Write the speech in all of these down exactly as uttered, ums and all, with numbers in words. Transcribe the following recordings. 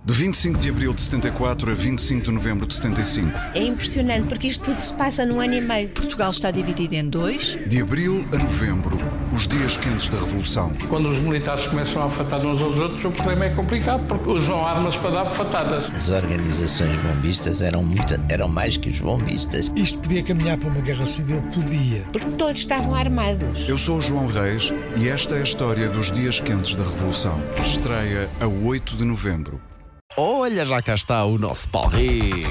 De vinte e cinco de abril de setenta e quatro a vinte e cinco de novembro de setenta e cinco. É impressionante porque isto tudo se passa num ano e meio. Portugal está dividido em dois. De abril a novembro, os dias quentes da Revolução. Quando os militares começam a afatar uns aos outros, o problema é complicado, porque usam armas para dar bofatadas. As organizações bombistas eram, muito, eram mais que os bombistas. Isto podia caminhar para uma guerra civil? Podia. Porque todos estavam armados. Eu sou o João Reis e esta é a história dos dias quentes da Revolução. Estreia a oito de novembro. Olha, já cá está o nosso Paulo Rico.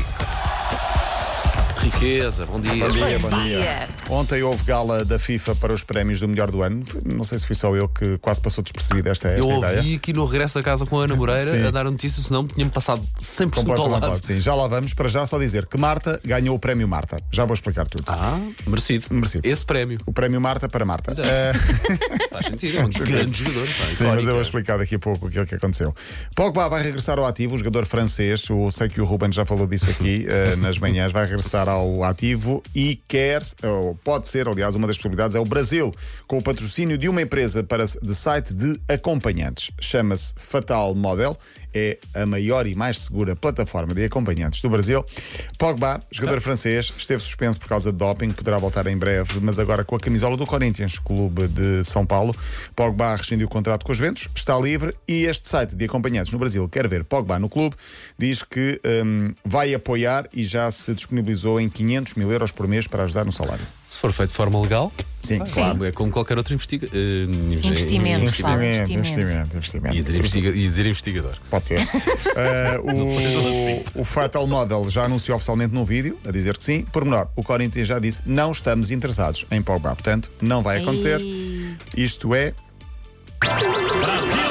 Riqueza, bom dia. Bom dia, bom dia. Ontem houve gala da FIFA para os prémios do melhor do ano. Não sei se fui só eu que quase passou despercebido esta, esta eu ideia. Eu ouvi aqui no regresso a casa com a Ana Moreira sim. a dar a notícia, senão tinha-me passado cem por cento ao lado. lado. Sim, já lá vamos. Para já só dizer que Marta ganhou o prémio Marta. Já vou explicar tudo. Ah, merecido. merecido. Esse prémio. O prémio Marta para Marta. É. Uh... Faz sentido, é um grande jogador. Pá, sim, mas eu vou explicar daqui a pouco aquilo que aconteceu. Pogba vai regressar ao ativo, o jogador francês. Eu sei que o Ruben já falou disso aqui uh, nas manhãs. Vai regressar ao ativo e quer, ou pode ser, aliás, uma das possibilidades é o Brasil, com o patrocínio de uma empresa para, de site de acompanhantes. Chama-se Fatal Model. É a maior e mais segura plataforma de acompanhantes do Brasil. Pogba, jogador ah. francês, esteve suspenso por causa de doping, poderá voltar em breve, mas agora com a camisola do Corinthians, clube de São Paulo. Pogba rescindiu o contrato com os Juventus, está livre e este site de acompanhantes no Brasil quer ver Pogba no clube, diz que um, vai apoiar e já se disponibilizou em quinhentos mil euros por mês para ajudar no salário. Se for feito de forma legal. Sim, ah, claro. É como qualquer outro investiga... uh, investimento. Investimento, investimento, investimento, investimento. E dizer, investiga... e dizer investigador. Pode ser. uh, o, o Fatal Model já anunciou oficialmente num vídeo a dizer que sim. Por menor, o Corinthians já disse não estamos interessados em Pogba. Portanto, não vai acontecer. Ei. Isto é. Brasil!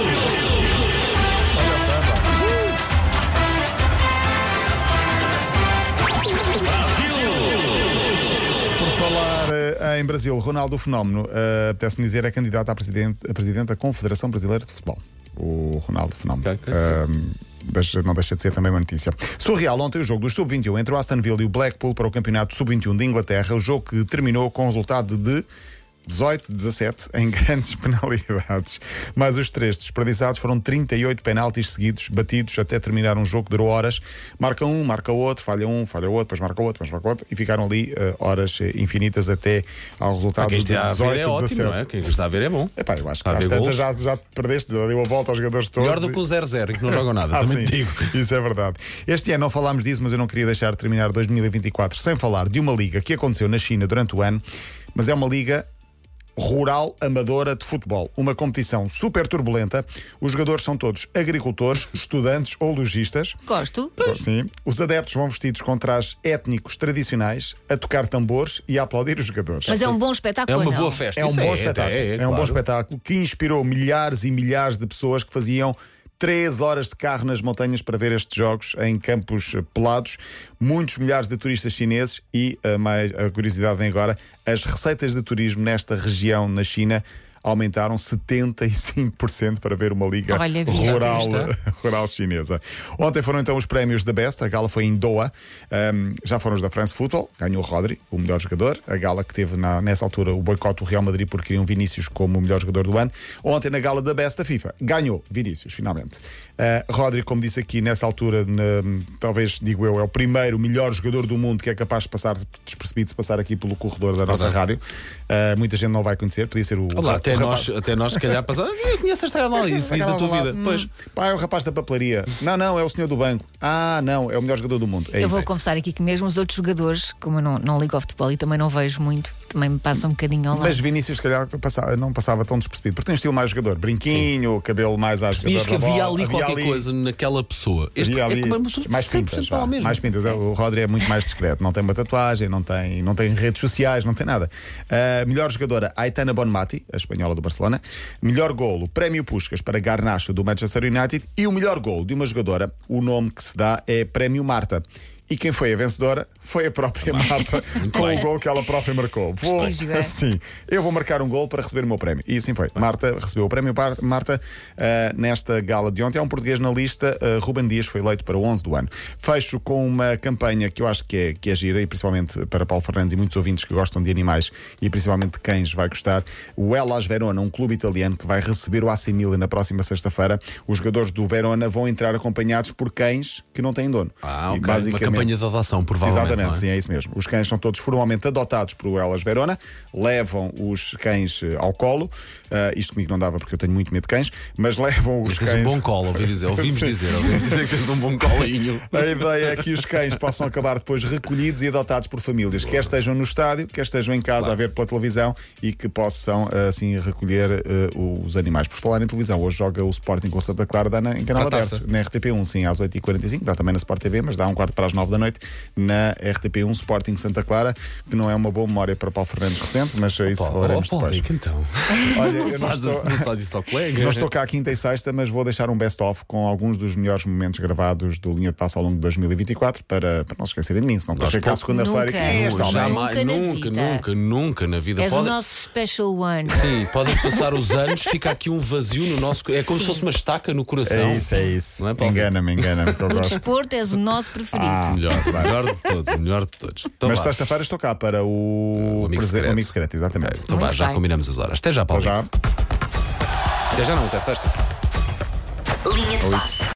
Em Brasil, Ronaldo Fenómeno, uh, apetece-me dizer, é candidato a presidente, a presidente da Confederação Brasileira de Futebol. O Ronaldo Fenómeno. Okay, okay. Uh, não deixa de ser também uma notícia. Surreal, ontem o jogo do sub vinte e um entre o Aston Villa e o Blackpool para o campeonato sub vinte e um de Inglaterra, o jogo que terminou com o resultado de dezoito a dezassete em grandes penalidades. Mas os três desperdiçados foram trinta e oito penaltis seguidos, batidos até terminar um jogo que durou horas. Marca um, marca outro, falha um, falha outro, depois marca outro, depois marca outro, e ficaram ali uh, horas infinitas até ao resultado de dezoito a dezassete. Não é? Quem está a ver é bom. Epá, eu acho que às tantas já, já te perdeste, já deu a volta aos jogadores todos. Melhor do que o zero zero, que não jogam nada, ah, também sim, digo. Isso é verdade. Este ano não falámos disso, mas eu não queria deixar de terminar dois mil e vinte e quatro sem falar de uma liga que aconteceu na China durante o ano, mas é uma liga rural amadora de futebol. Uma competição super turbulenta. Os jogadores são todos agricultores, estudantes ou lojistas. Gosto. Sim. Os adeptos vão vestidos com trajes étnicos tradicionais, a tocar tambores e a aplaudir os jogadores. Mas é um bom espetáculo. É uma não? boa festa. É um Isso bom é, espetáculo. É, é, é um claro. bom espetáculo que inspirou milhares e milhares de pessoas que faziam três horas de carro nas montanhas para ver estes jogos em campos pelados. Muitos milhares de turistas chineses e, a, mais, a curiosidade vem agora, as receitas de turismo nesta região na China aumentaram setenta e cinco por cento para ver uma liga Olha, rural, rural chinesa. Ontem foram então os prémios da Best. A gala foi em Doha. Um, já foram os da France Football. Ganhou Rodri, o melhor jogador. A gala que teve na, nessa altura o boicote do Real Madrid porque queriam Vinícius como o melhor jogador do ano. Ontem na gala da Best da FIFA ganhou Vinícius, finalmente. Uh, Rodri, como disse aqui nessa altura, na, talvez, digo eu, é o primeiro melhor jogador do mundo que é capaz de passar despercebido, se passar aqui pelo corredor da nossa rádio. Uh, muita gente não vai conhecer. Podia ser o... Olá, o até, nós, até nós, se calhar, passamos. Eu conheço esta gala, isso diz a tua vida. Hum, pois. Pá, é o rapaz da papelaria. Não, não, é o senhor do banco. Ah, não, é o melhor jogador do mundo. É eu isso. vou confessar aqui que mesmo os outros jogadores, como eu não, não ligo ao futebol e também não vejo muito, também me passam um bocadinho ao lado. Mas Vinícius, se calhar, passava, não passava tão despercebido, porque tem um estilo mais jogador. Brinquinho, sim. Cabelo mais à jogador. Diz que havia ali havia qualquer ali... coisa naquela pessoa. Este ali... é uma pessoa mais pintas. Mais pintas. É. O Rodri é muito mais discreto. Não tem uma tatuagem, não tem, não tem redes sociais, não tem nada. Uh, melhor jogadora, Aitana Bonmati, a espanhola do Barcelona. Melhor golo, Prémio Puskás para Garnacho do Manchester United. E o melhor golo de uma jogadora, o nome que se dá é Prémio Marta. E quem foi a vencedora foi a própria Marta, com bem. o gol que ela própria marcou. Vou, Prestígio, é? sim, eu vou marcar um gol para receber o meu prémio. E assim foi. Marta recebeu o prémio. Marta, uh, nesta gala de ontem, há um português na lista. Uh, Ruben Dias foi eleito para o onze do ano. Fecho com uma campanha que eu acho que é, que é gira, e principalmente para Paulo Fernandes e muitos ouvintes que gostam de animais e principalmente de cães vai gostar. O Hellas Verona, um clube italiano que vai receber o A C Milan na próxima sexta-feira. Os jogadores do Verona vão entrar acompanhados por cães que não têm dono. Ah, E ok. Uma campanha de adoção, provavelmente. Exatamente, não é? sim, é isso mesmo. Os cães são todos formalmente adotados pelo Hellas Verona, levam os cães eh, ao colo. Uh, isto comigo não dava porque eu tenho muito medo de cães, mas levam os Mas tens cães. um bom colo, ouvi dizer. Ouvimos Sim. dizer, ouvimos dizer que tens um bom colinho. A ideia é que os cães possam acabar depois recolhidos e adotados por famílias, quer estejam no estádio, quer estejam em casa a ver pela televisão e que possam assim recolher uh, os animais. Por falar em televisão, hoje joga o Sporting com o Santa Clara, dá na, em canal Ah, aberto, taça. na R T P um, sim, às oito e quarenta e cinco, dá também na Sport T V, mas dá um quarto para as nove da noite na R T P um Sporting Santa Clara, que não é uma boa memória para Paulo Fernandes recente, mas é isso Pá, falaremos oh, depois. Rico, então. Olha, Não eu não faz, estou... não faz isso ao colega. Não estou cá à quinta e sexta, mas vou deixar um best-of com alguns dos melhores momentos gravados do Linha de Passo ao longo de dois mil e vinte e quatro para, para não se esquecerem de mim, senão depois Nós chega à segunda-feira e Nunca. quem é este Nunca. homem? Jamais, Nunca na nunca, vida. nunca, nunca na vida. És Pode- o nosso special one. Sim, podem passar os anos, fica aqui um vazio no nosso. É como se fosse uma estaca no coração. É isso, é isso. Não é, Paulo? Engana-me, engana-me, que eu No gosto. desporto és o nosso preferido. Ah, Melhor, melhor de todos, o melhor de todos. Então Mas vá. sexta-feira estou cá para o, O amigo prese- secreto. o amigo secreto, exatamente. Então vá, Muito já bem. combinamos as horas. Até já, Paulo. Até já. Até já não, até sexta. Linha de passe.